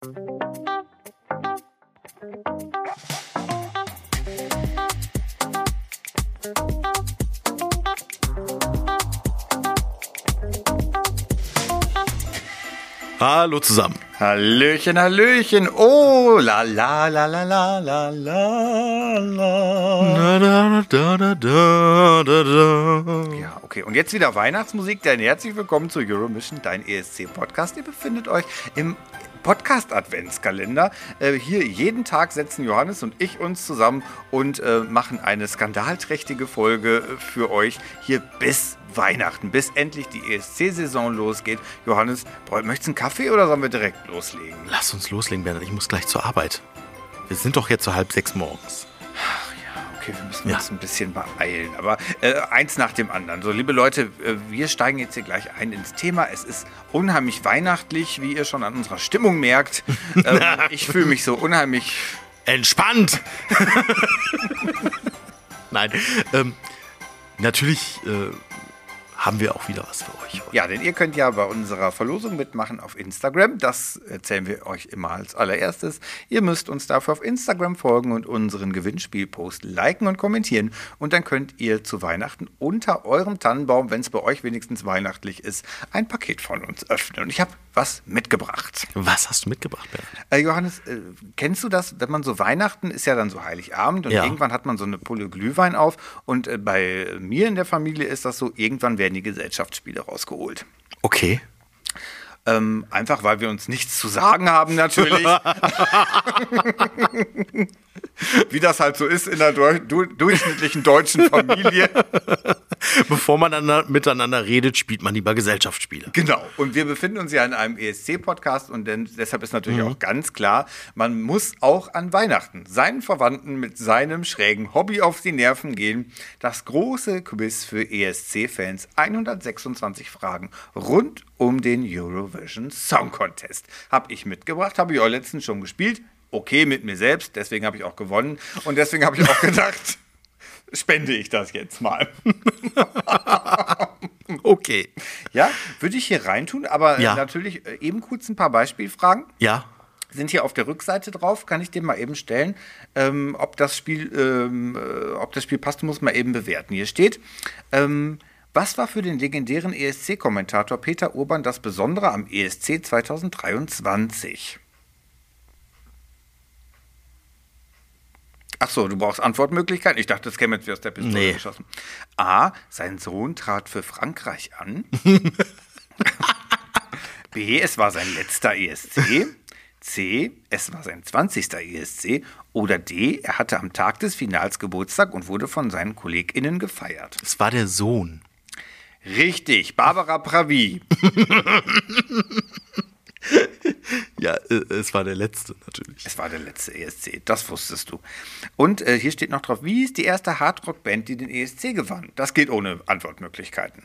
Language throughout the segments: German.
Hallo zusammen. Hallöchen, Hallöchen. Oh, la la la la la la la la. Ja, okay. Und jetzt wieder Weihnachtsmusik. Dann herzlich willkommen zu Euromission, dein ESC-Podcast. Ihr befindet euch im Podcast-Adventskalender. Hier jeden Tag setzen Johannes und ich uns zusammen und machen eine skandalträchtige Folge für euch hier bis Weihnachten, bis endlich die ESC-Saison losgeht. Johannes, möchtest du einen Kaffee oder sollen wir direkt loslegen? Lass uns loslegen, Bernhard. Ich muss gleich zur Arbeit. Wir sind doch jetzt so 5:30 morgens. Ach ja, okay, wir müssen uns ein bisschen beeilen. Aber eins nach dem anderen. So, liebe Leute, wir steigen jetzt hier gleich ein ins Thema. Es ist unheimlich weihnachtlich, wie ihr schon an unserer Stimmung merkt. Ich fühle mich so unheimlich entspannt. Nein, natürlich haben wir auch wieder was für euch heute. Ja, denn ihr könnt ja bei unserer Verlosung mitmachen auf Instagram. Das erzählen wir euch immer als allererstes. Ihr müsst uns dafür auf Instagram folgen und unseren Gewinnspielpost liken und kommentieren. Und dann könnt ihr zu Weihnachten unter eurem Tannenbaum, wenn es bei euch wenigstens weihnachtlich ist, ein Paket von uns öffnen. Und ich habe was mitgebracht. Was hast du mitgebracht, Bernhard? Johannes, kennst du das, wenn man so Weihnachten ist ja dann so Heiligabend und irgendwann hat man so eine Pulle Glühwein auf und bei mir in der Familie ist das so, irgendwann werden die Gesellschaftsspiele rausgeholt. Okay. Einfach, weil wir uns nichts zu sagen haben, natürlich. Wie das halt so ist in der durchschnittlichen deutschen Familie. Bevor man dann miteinander redet, spielt man lieber Gesellschaftsspiele. Genau. Und wir befinden uns ja in einem ESC-Podcast und deshalb ist natürlich auch ganz klar, man muss auch an Weihnachten seinen Verwandten mit seinem schrägen Hobby auf die Nerven gehen. Das große Quiz für ESC-Fans. 126 Fragen rund um den Eurovision Song Contest. Habe ich mitgebracht, habe ich auch letztens schon gespielt. Okay, mit mir selbst, deswegen habe ich auch gewonnen. Und deswegen habe ich auch gedacht, spende ich das jetzt mal. Okay. Ja, würde ich hier reintun, aber natürlich eben kurz ein paar Beispielfragen. Ja. Sind hier auf der Rückseite drauf, kann ich dir mal eben stellen. Ob das Spiel passt, muss man eben bewerten. Hier steht, was war für den legendären ESC-Kommentator Peter Urban das Besondere am ESC 2023? Ach so, du brauchst Antwortmöglichkeiten? Ich dachte, das käme jetzt wie aus der Pistole geschossen. A, sein Sohn trat für Frankreich an. B, es war sein letzter ESC. C, es war sein 20. ESC. Oder D, er hatte am Tag des Finals Geburtstag und wurde von seinen KollegInnen gefeiert. Es war der Sohn. Richtig, Barbara Pravi. Ja, es war der letzte natürlich. Es war der letzte ESC, das wusstest du. Und hier steht noch drauf, wie ist die erste Hardrock-Band, die den ESC gewann? Das geht ohne Antwortmöglichkeiten.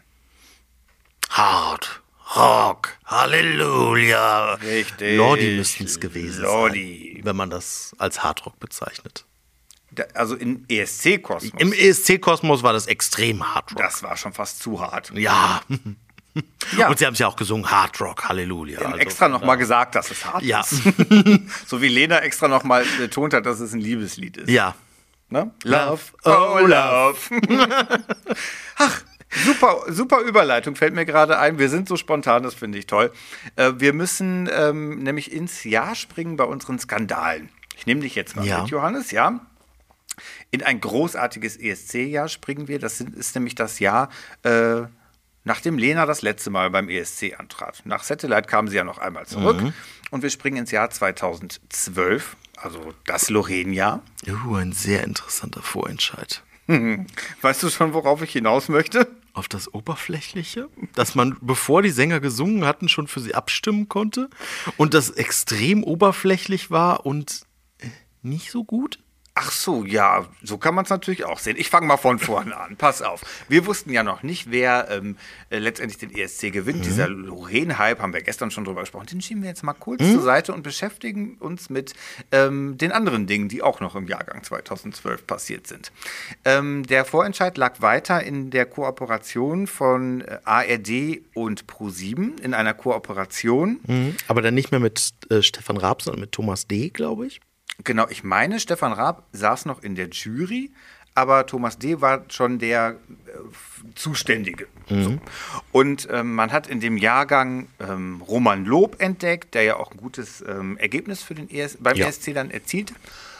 Hard Rock, Halleluja. Richtig. Lordi müssten es gewesen Lordi. sein, wenn man das als Hardrock bezeichnet. Also im ESC-Kosmos. Im ESC-Kosmos war das extrem Hardrock. Das war schon fast zu hart. Ja. Und sie haben es ja auch gesungen, Hard Rock, Halleluja. Sie haben extra nochmal gesagt, dass es hart ist. So wie Lena extra nochmal betont hat, dass es ein Liebeslied ist. Ja. Ne? Love, oh love. Ach, super Überleitung, fällt mir gerade ein. Wir sind so spontan, das finde ich toll. Wir müssen nämlich ins Jahr springen bei unseren Skandalen. Ich nehme dich jetzt mal mit, Johannes, ja? In ein großartiges ESC-Jahr springen wir. Das ist nämlich das Jahr, nachdem Lena das letzte Mal beim ESC antrat. Nach Satellite kam sie ja noch einmal zurück. Und wir springen ins Jahr 2012, also das Loreen-Jahr. Ein sehr interessanter Vorentscheid. Weißt du schon, worauf ich hinaus möchte? Auf das Oberflächliche? Dass man, bevor die Sänger gesungen hatten, schon für sie abstimmen konnte? Und das extrem oberflächlich war und nicht so gut? Ach so, ja, so kann man es natürlich auch sehen. Ich fange mal von vorne an. Pass auf. Wir wussten ja noch nicht, wer letztendlich den ESC gewinnt. Dieser Loreen-Hype, haben wir gestern schon drüber gesprochen. Den schieben wir jetzt mal kurz zur Seite und beschäftigen uns mit den anderen Dingen, die auch noch im Jahrgang 2012 passiert sind. Der Vorentscheid lag weiter in der Kooperation von ARD und ProSieben, in einer Kooperation. Aber dann nicht mehr mit Stefan Raab, sondern mit Thomas D., glaube ich. Genau, ich meine, Stefan Raab saß noch in der Jury, aber Thomas D. war schon der Zuständige. So. Und man hat in dem Jahrgang Roman Lob entdeckt, der ja auch ein gutes Ergebnis für den beim ESC dann erzielt.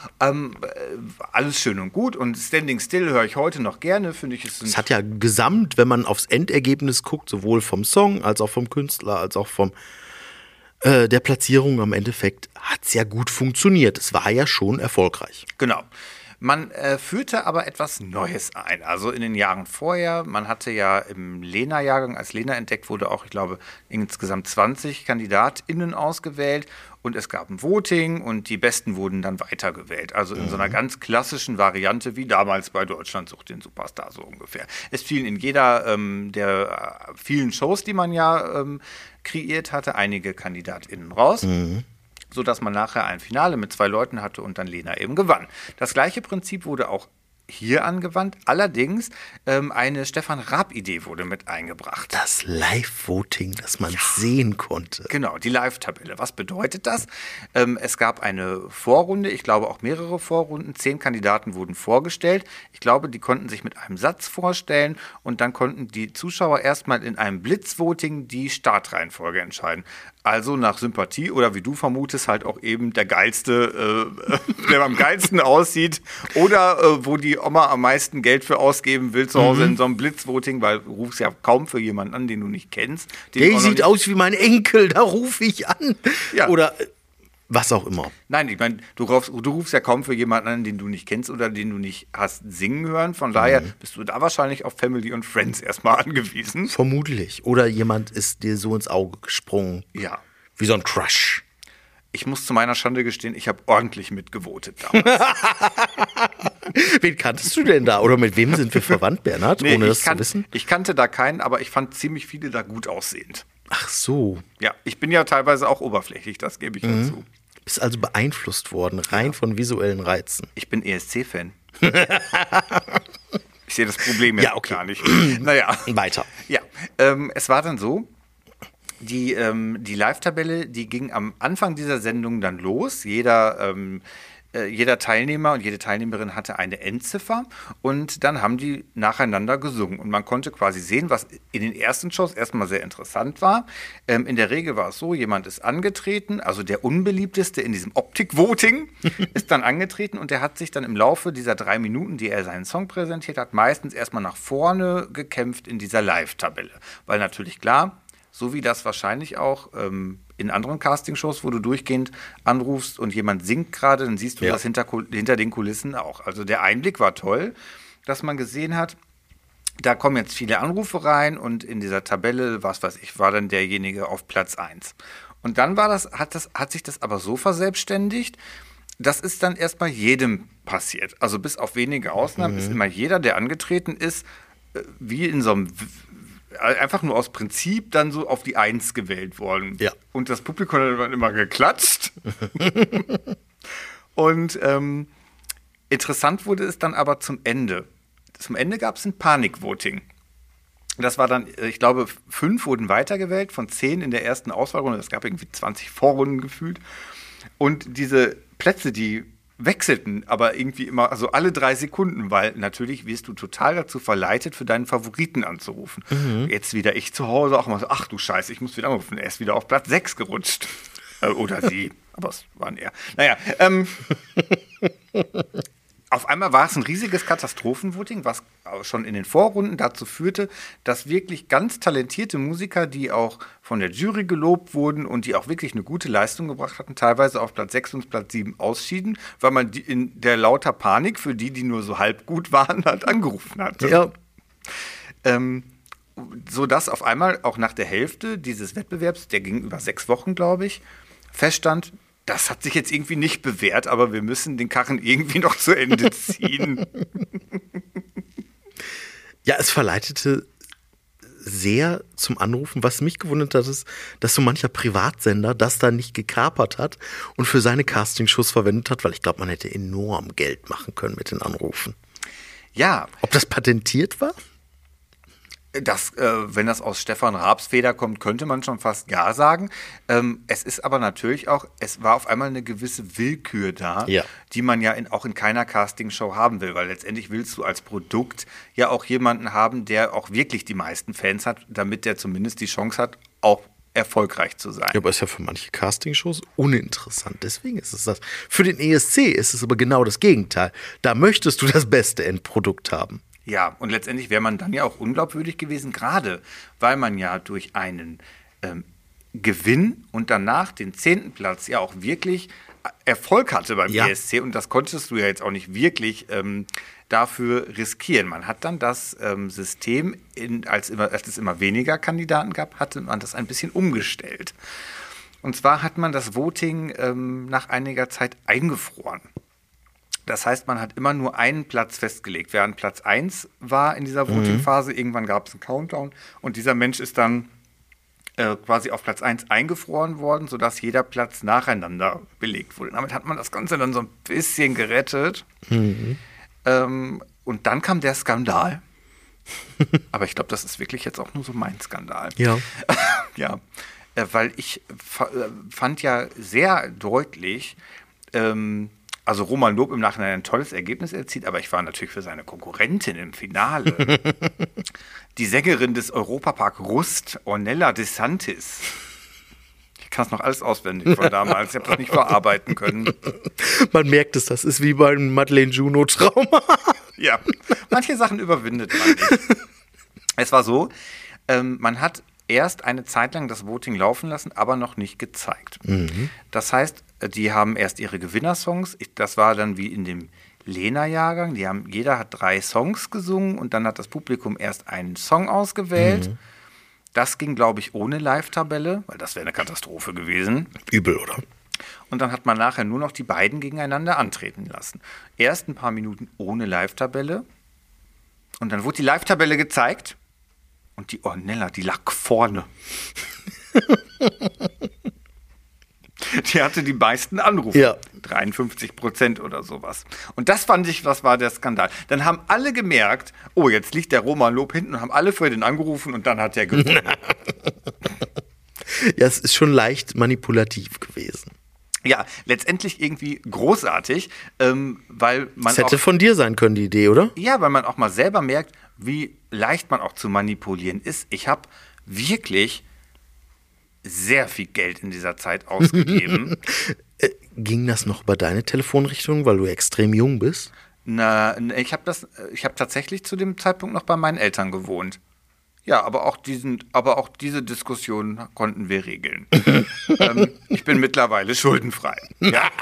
Alles schön und gut und Standing Still höre ich heute noch gerne, finde ich. Es hat ja gesamt, wenn man aufs Endergebnis guckt, sowohl vom Song als auch vom Künstler, als auch vom der Platzierung am Endeffekt hat es ja gut funktioniert. Es war ja schon erfolgreich. Genau. Man führte aber etwas Neues ein. Also in den Jahren vorher, man hatte ja im Lena-Jahrgang, als Lena entdeckt wurde, auch, ich glaube, insgesamt 20 KandidatInnen ausgewählt. Und es gab ein Voting und die Besten wurden dann weitergewählt. Also in so einer ganz klassischen Variante, wie damals bei Deutschland sucht den Superstar so ungefähr. Es fielen in jeder der vielen Shows, die man ja kreiert hatte, einige KandidatInnen raus. Sodass man nachher ein Finale mit 2 Leuten hatte und dann Lena eben gewann. Das gleiche Prinzip wurde auch hier angewandt. Allerdings eine Stefan Raab-Idee wurde mit eingebracht. Das Live-Voting, das man sehen konnte. Genau, die Live-Tabelle. Was bedeutet das? Es gab eine Vorrunde, ich glaube auch mehrere Vorrunden. 10 Kandidaten wurden vorgestellt. Ich glaube, die konnten sich mit einem Satz vorstellen und dann konnten die Zuschauer erstmal in einem Blitzvoting die Startreihenfolge entscheiden. Also nach Sympathie oder wie du vermutest, halt auch eben der geilste, der am geilsten aussieht oder wo die Oma am meisten Geld für ausgeben will zu Hause in so einem Blitzvoting, weil du rufst ja kaum für jemanden an, den du nicht kennst. Der sieht aus wie mein Enkel, da rufe ich an. Ja. Oder was auch immer. Nein, ich meine, du rufst ja kaum für jemanden an, den du nicht kennst oder den du nicht hast singen hören. Von daher bist du da wahrscheinlich auf Family und Friends erstmal angewiesen. Vermutlich. Oder jemand ist dir so ins Auge gesprungen. Ja. Wie so ein Crush. Ich muss zu meiner Schande gestehen, ich habe ordentlich mitgevotet damals. Wen kanntest du denn da? Oder mit wem sind wir verwandt, Bernhard? Nee, ohne das zu wissen? Ich kannte da keinen, aber ich fand ziemlich viele da gut aussehend. Ach so. Ja, ich bin ja teilweise auch oberflächlich, das gebe ich dazu. Bist also beeinflusst worden, rein von visuellen Reizen. Ich bin ESC-Fan. Ich sehe das Problem jetzt gar nicht. Naja. Weiter. Ja, es war dann so, die Live-Tabelle, die ging am Anfang dieser Sendung dann los. Jeder Teilnehmer und jede Teilnehmerin hatte eine Endziffer und dann haben die nacheinander gesungen. Und man konnte quasi sehen, was in den ersten Shows erstmal sehr interessant war. In der Regel war es so, jemand ist angetreten, also der unbeliebteste in diesem Optik-Voting ist dann angetreten und der hat sich dann im Laufe dieser 3 Minuten, die er seinen Song präsentiert hat, meistens erstmal nach vorne gekämpft in dieser Live-Tabelle. Weil natürlich klar, so wie das wahrscheinlich auch in anderen Castingshows, wo du durchgehend anrufst und jemand singt gerade, dann siehst du das hinter den Kulissen auch. Also der Einblick war toll, dass man gesehen hat, da kommen jetzt viele Anrufe rein und in dieser Tabelle, was weiß ich, war dann derjenige auf Platz 1. Und dann hat sich das aber so verselbstständigt, das ist dann erstmal jedem passiert. Also bis auf wenige Ausnahmen ist immer jeder, der angetreten ist, wie in so einem einfach nur aus Prinzip dann so auf die 1 gewählt worden. Ja. Und das Publikum hat dann immer geklatscht. Und interessant wurde es dann aber zum Ende. Zum Ende gab es ein Panikvoting. Das war dann, ich glaube, 5 wurden weitergewählt von 10 in der ersten Auswahlrunde. Es gab irgendwie 20 Vorrunden gefühlt. Und diese Plätze, die wechselten aber irgendwie immer, also alle 3 Sekunden, weil natürlich wirst du total dazu verleitet, für deinen Favoriten anzurufen. Jetzt wieder ich zu Hause auch mal so, ach du Scheiße, ich muss wieder anrufen. Er ist wieder auf Platz 6 gerutscht. Oder sie, aber es waren eher. Naja, auf einmal war es ein riesiges Katastrophenvoting, was schon in den Vorrunden dazu führte, dass wirklich ganz talentierte Musiker, die auch von der Jury gelobt wurden und die auch wirklich eine gute Leistung gebracht hatten, teilweise auf Platz 6 und Platz 7 ausschieden, weil man die in der lauter Panik, für die nur so halb gut waren, halt angerufen hatte. Ja. Sodass auf einmal auch nach der Hälfte dieses Wettbewerbs, der ging über 6 Wochen, glaube ich, feststand, Das hat sich jetzt irgendwie nicht bewährt, aber wir müssen den Karren irgendwie noch zu Ende ziehen. Ja, es verleitete sehr zum Anrufen. Was mich gewundert hat, ist, dass so mancher Privatsender das da nicht gekapert hat und für seine Castingshows verwendet hat, weil ich glaube, man hätte enorm Geld machen können mit den Anrufen. Ja. Ob das patentiert war? Wenn das aus Stefan Raabs Feder kommt, könnte man schon fast ja sagen. Es ist aber natürlich auch, es war auf einmal eine gewisse Willkür da, die man ja auch in keiner Castingshow haben will, weil letztendlich willst du als Produkt ja auch jemanden haben, der auch wirklich die meisten Fans hat, damit der zumindest die Chance hat, auch erfolgreich zu sein. Ja, aber ist ja für manche Castingshows uninteressant. Deswegen ist es das. Für den ESC ist es aber genau das Gegenteil. Da möchtest du das beste Endprodukt haben. Ja, und letztendlich wäre man dann ja auch unglaubwürdig gewesen, gerade weil man ja durch einen Gewinn und danach den 10. Platz ja auch wirklich Erfolg hatte beim ESC. Und das konntest du ja jetzt auch nicht wirklich dafür riskieren. Man hat dann das System, als es immer weniger Kandidaten gab, hatte man das ein bisschen umgestellt. Und zwar hat man das Voting nach einiger Zeit eingefroren. Das heißt, man hat immer nur einen Platz festgelegt. Wer an Platz 1 war in dieser Voting-Phase, irgendwann gab es einen Countdown und dieser Mensch ist dann quasi auf Platz 1 eingefroren worden, sodass jeder Platz nacheinander belegt wurde. Damit hat man das Ganze dann so ein bisschen gerettet. Und dann kam der Skandal. Aber ich glaube, das ist wirklich jetzt auch nur so mein Skandal. Ja. Ja, weil ich fand ja sehr deutlich, also Roman Lob im Nachhinein ein tolles Ergebnis erzielt, aber ich war natürlich für seine Konkurrentin im Finale. Die Sängerin des Europapark Rust, Ornella DeSantis. Ich kann es noch alles auswendig von damals. Ich habe das nicht verarbeiten können. Man merkt es, das ist wie beim Madeleine Juno-Trauma. Ja, manche Sachen überwindet man nicht. Es war so, man hat erst eine Zeit lang das Voting laufen lassen, aber noch nicht gezeigt. Das heißt, die haben erst ihre Gewinnersongs, das war dann wie in dem Lena-Jahrgang, jeder hat 3 Songs gesungen und dann hat das Publikum erst einen Song ausgewählt. Das ging, glaube ich, ohne Live-Tabelle, weil das wäre eine Katastrophe gewesen. Übel, oder? Und dann hat man nachher nur noch die beiden gegeneinander antreten lassen. Erst ein paar Minuten ohne Live-Tabelle und dann wurde die Live-Tabelle gezeigt und die Ornella, die lag vorne. Die hatte die meisten Anrufe. Ja. 53% oder sowas. Und das fand ich, was war der Skandal. Dann haben alle gemerkt, oh, jetzt liegt der Roman Lob hinten und haben alle für den angerufen und dann hat er gewonnen. Ja, es ist schon leicht manipulativ gewesen. Ja, letztendlich irgendwie großartig, weil man Das hätte von dir sein können, die Idee, oder? Ja, weil man auch mal selber merkt, wie leicht man auch zu manipulieren ist. Ich habe wirklich sehr viel Geld in dieser Zeit ausgegeben. Ging das noch über deine Telefonrichtung, weil du extrem jung bist? Ich habe tatsächlich zu dem Zeitpunkt noch bei meinen Eltern gewohnt. Ja, aber auch diese Diskussion konnten wir regeln. Ich bin mittlerweile schuldenfrei. Ja.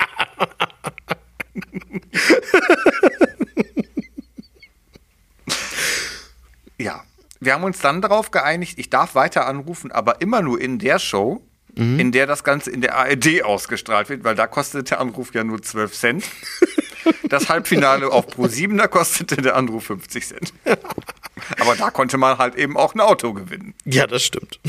Ja. Wir haben uns dann darauf geeinigt, ich darf weiter anrufen, aber immer nur in der Show, in der das Ganze in der ARD ausgestrahlt wird, weil da kostete der Anruf ja nur 12 Cent. Das Halbfinale auf Pro7, da kostete der Anruf 50 Cent. Aber da konnte man halt eben auch ein Auto gewinnen. Ja, das stimmt.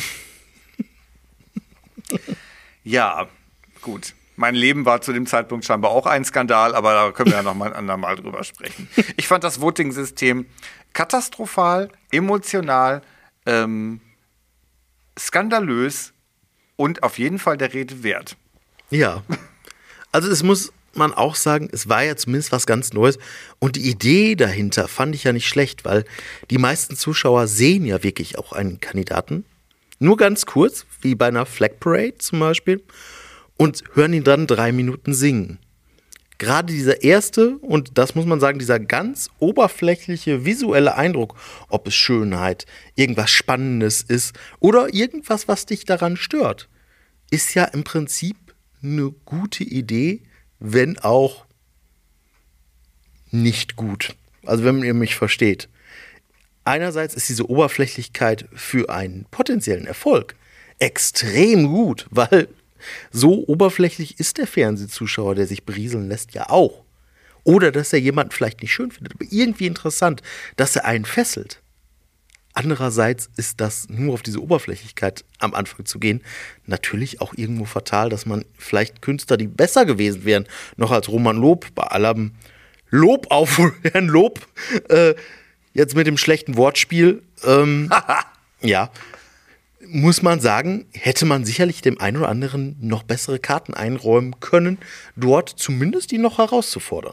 Ja, gut. Mein Leben war zu dem Zeitpunkt scheinbar auch ein Skandal, aber da können wir ja noch mal ein andermal drüber sprechen. Ich fand das Voting-System katastrophal, emotional, skandalös und auf jeden Fall der Rede wert. Ja, also es muss man auch sagen, es war ja zumindest was ganz Neues und die Idee dahinter fand ich ja nicht schlecht, weil die meisten Zuschauer sehen ja wirklich auch einen Kandidaten, nur ganz kurz, wie bei einer Flag Parade zum Beispiel, und hören ihn dann 3 Minuten singen. Gerade dieser erste, und das muss man sagen, dieser ganz oberflächliche visuelle Eindruck, ob es Schönheit, irgendwas Spannendes ist oder irgendwas, was dich daran stört, ist ja im Prinzip eine gute Idee, wenn auch nicht gut. Also wenn ihr mich versteht. Einerseits ist diese Oberflächlichkeit für einen potenziellen Erfolg extrem gut, weil So oberflächlich ist der Fernsehzuschauer, der sich berieseln lässt, ja auch. Oder dass er jemanden vielleicht nicht schön findet, aber irgendwie interessant, dass er einen fesselt. Andererseits ist das nur auf diese Oberflächlichkeit am Anfang zu gehen natürlich auch irgendwo fatal, dass man vielleicht Künstler, die besser gewesen wären, noch als Roman Lob, bei allem Lob auf Herrn Lob, jetzt mit dem schlechten Wortspiel, ja, muss man sagen, hätte man sicherlich dem einen oder anderen noch bessere Karten einräumen können, dort zumindest ihn noch herauszufordern.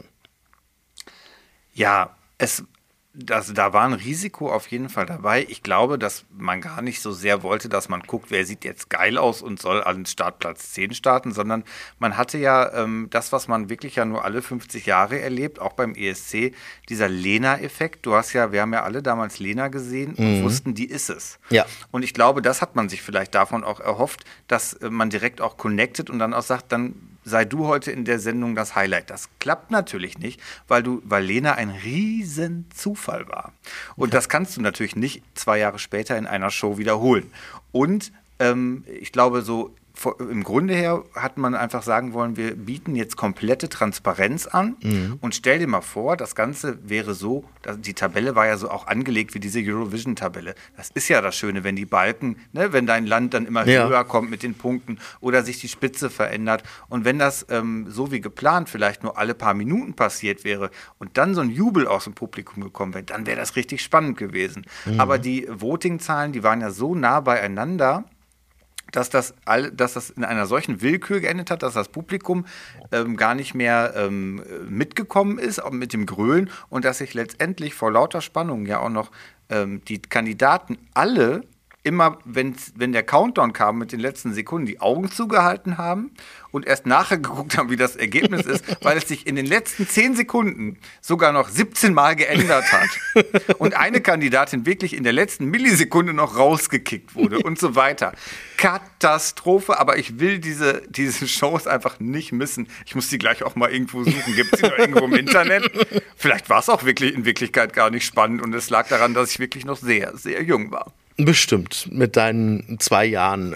Ja, da war ein Risiko auf jeden Fall dabei. Ich glaube, dass man gar nicht so sehr wollte, dass man guckt, wer sieht jetzt geil aus und soll an Startplatz 10 starten, sondern man hatte ja das, was man wirklich ja nur alle 50 Jahre erlebt, auch beim ESC, dieser Lena-Effekt. Wir haben ja alle damals Lena gesehen und wussten, die ist es. Ja. Und ich glaube, das hat man sich vielleicht davon auch erhofft, dass man direkt auch connectet und dann auch sagt, dann sei du heute in der Sendung das Highlight. Das klappt natürlich nicht, weil Lena ein riesen Zufall war. Und das kannst du natürlich nicht 2 Jahre später in einer Show wiederholen. Und ich glaube, so im Grunde her hat man einfach sagen wollen, wir bieten jetzt komplette Transparenz an und stell dir mal vor, das Ganze wäre so, die Tabelle war ja so auch angelegt wie diese Eurovision-Tabelle. Das ist ja das Schöne, wenn die Balken, ne, wenn dein Land dann immer höher kommt mit den Punkten oder sich die Spitze verändert und wenn das so wie geplant vielleicht nur alle paar Minuten passiert wäre und dann so ein Jubel aus dem Publikum gekommen wäre, dann wäre das richtig spannend gewesen. Aber die Voting-Zahlen, die waren ja so nah beieinander, dass das in einer solchen Willkür geendet hat, dass das Publikum gar nicht mehr mitgekommen ist, auch mit dem Grölen und dass sich letztendlich vor lauter Spannung ja auch noch die Kandidaten alle immer, wenn der Countdown kam mit den letzten Sekunden, die Augen zugehalten haben und erst nachher geguckt haben, wie das Ergebnis ist, weil es sich in den letzten 10 Sekunden sogar noch 17 Mal geändert hat. Und eine Kandidatin wirklich in der letzten Millisekunde noch rausgekickt wurde und so weiter. Katastrophe, aber ich will diese Shows einfach nicht missen. Ich muss die gleich auch mal irgendwo suchen. Gibt es die noch irgendwo im Internet? Vielleicht war es auch wirklich in Wirklichkeit gar nicht spannend und es lag daran, dass ich wirklich noch sehr, sehr jung war. Bestimmt, mit deinen 2 Jahren.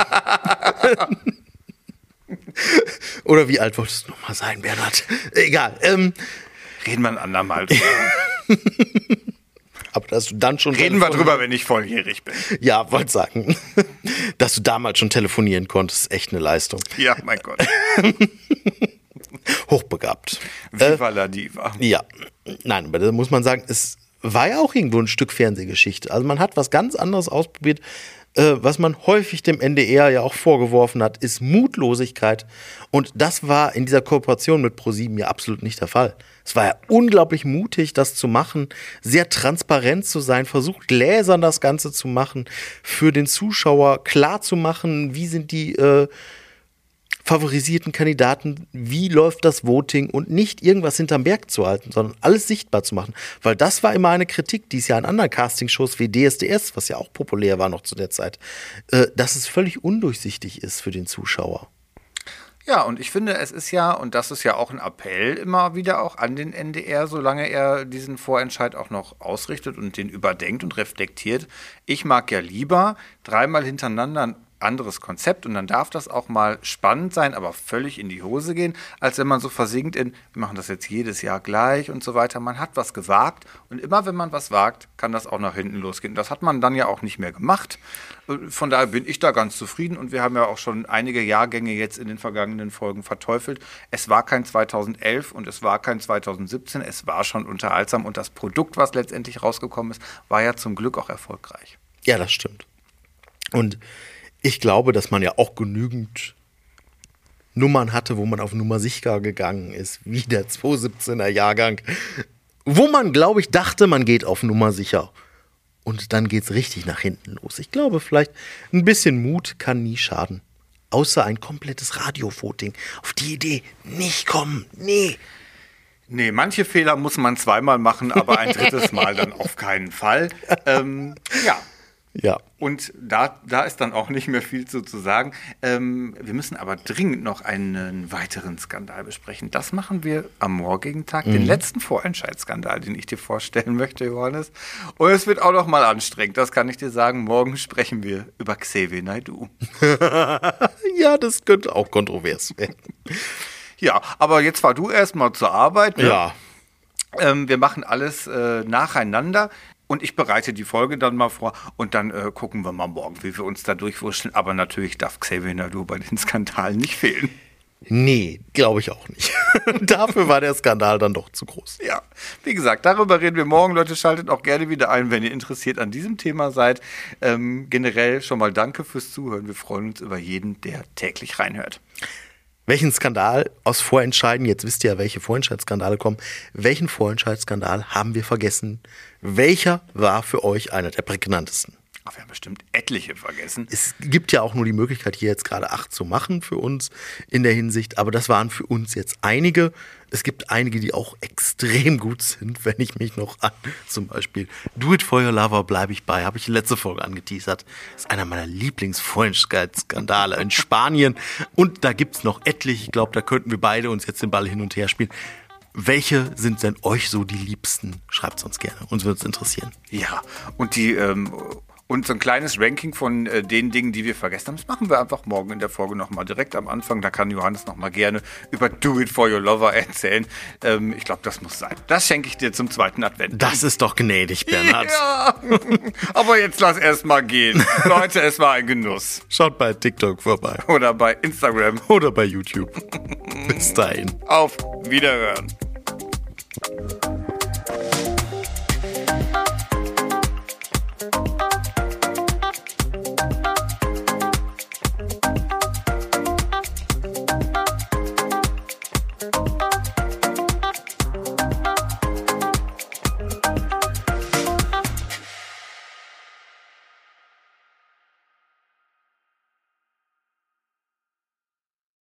Oder wie alt wolltest du noch mal sein, Bernhard? Egal. Reden wir ein andermal. Aber dass du dann schon Reden wir drüber, wenn ich volljährig bin. Ja, wollte sagen. Dass du damals schon telefonieren konntest, ist echt eine Leistung. Ja, mein Gott. Hochbegabt. Viva la Diva. Ja, nein, aber da muss man sagen, es war ja auch irgendwo ein Stück Fernsehgeschichte. Also man hat was ganz anderes ausprobiert. Was man häufig dem NDR ja auch vorgeworfen hat, ist Mutlosigkeit. Und das war in dieser Kooperation mit ProSieben ja absolut nicht der Fall. Es war ja unglaublich mutig, das zu machen, sehr transparent zu sein, versucht gläsern das Ganze zu machen, für den Zuschauer klar zu machen, wie sind die favorisierten Kandidaten, wie läuft das Voting und nicht irgendwas hinterm Berg zu halten, sondern alles sichtbar zu machen. Weil das war immer eine Kritik, die es ja an anderen Castingshows wie DSDS, was ja auch populär war noch zu der Zeit, dass es völlig undurchsichtig ist für den Zuschauer. Ja, und ich finde, es ist ja, und das ist ja auch ein Appell immer wieder auch an den NDR, solange er diesen Vorentscheid auch noch ausrichtet und den überdenkt und reflektiert. Ich mag ja lieber 3-mal hintereinander ein anderes Konzept und dann darf das auch mal spannend sein, aber völlig in die Hose gehen, als wenn man so versinkt in, wir machen das jetzt jedes Jahr gleich und so weiter. Man hat was gewagt und immer wenn man was wagt, kann das auch nach hinten losgehen. Das hat man dann ja auch nicht mehr gemacht. Von daher bin ich da ganz zufrieden und wir haben ja auch schon einige Jahrgänge jetzt in den vergangenen Folgen verteufelt. Es war kein 2011 und es war kein 2017, es war schon unterhaltsam und das Produkt, was letztendlich rausgekommen ist, war ja zum Glück auch erfolgreich. Ja, das stimmt. Und ich glaube, dass man ja auch genügend Nummern hatte, wo man auf Nummer sicher gegangen ist, wie der 2017er Jahrgang, wo man, glaube ich, dachte, man geht auf Nummer sicher. Und dann geht es richtig nach hinten los. Ich glaube, vielleicht ein bisschen Mut kann nie schaden. Außer ein komplettes Radio-Voting. Auf die Idee nicht kommen. Nee, manche Fehler muss man 2-mal machen, aber ein 3. Mal dann auf keinen Fall. Ja. Ja. Und da ist dann auch nicht mehr viel zu sagen. Wir müssen aber dringend noch einen weiteren Skandal besprechen. Das machen wir am morgigen Tag, den letzten Vorentscheidsskandal, den ich dir vorstellen möchte, Johannes. Und es wird auch noch mal anstrengend, das kann ich dir sagen. Morgen sprechen wir über Xavier Naidoo. Ja, das könnte auch kontrovers werden. Ja, aber jetzt fahr du erstmal zur Arbeit. Ne? Ja. Wir machen alles nacheinander. Und ich bereite die Folge dann mal vor und dann gucken wir mal morgen, wie wir uns da durchwurschteln. Aber natürlich darf Xavier Naidoo bei den Skandalen nicht fehlen. Nee, glaube ich auch nicht. Dafür war der Skandal dann doch zu groß. Ja, wie gesagt, darüber reden wir morgen. Leute, schaltet auch gerne wieder ein, wenn ihr interessiert an diesem Thema seid. Generell schon mal danke fürs Zuhören. Wir freuen uns über jeden, der täglich reinhört. Welchen Skandal aus Vorentscheiden, jetzt wisst ihr ja, welche Vorentscheidsskandale kommen, welchen Vorentscheidsskandal haben wir vergessen? Welcher war für euch einer der prägnantesten? Ach, wir haben bestimmt etliche vergessen. Es gibt ja auch nur die Möglichkeit, hier jetzt gerade 8 zu machen für uns in der Hinsicht, aber das waren für uns jetzt einige. Es gibt einige, die auch extrem gut sind, wenn ich mich noch an zum Beispiel Do It For Your Lover bleibe ich bei, habe ich die letzte Folge angeteasert. Das ist einer meiner Lieblingsvorentscheidsskandale in Spanien und da gibt es noch etliche, ich glaube, da könnten wir beide uns jetzt den Ball hin und her spielen. Welche sind denn euch so die liebsten? Schreibt es uns gerne, uns würde es interessieren. Ja, und und so ein kleines Ranking von den Dingen, die wir vergessen haben, das machen wir einfach morgen in der Folge nochmal direkt am Anfang. Da kann Johannes nochmal gerne über Do It For Your Lover erzählen. Ich glaube, das muss sein. Das schenke ich dir zum 2. Advent. Das ist doch gnädig, Bernhard. Ja, aber jetzt lass erst mal gehen. Leute, es war ein Genuss. Schaut bei TikTok vorbei. Oder bei Instagram. Oder bei YouTube. Bis dahin. Auf Wiederhören.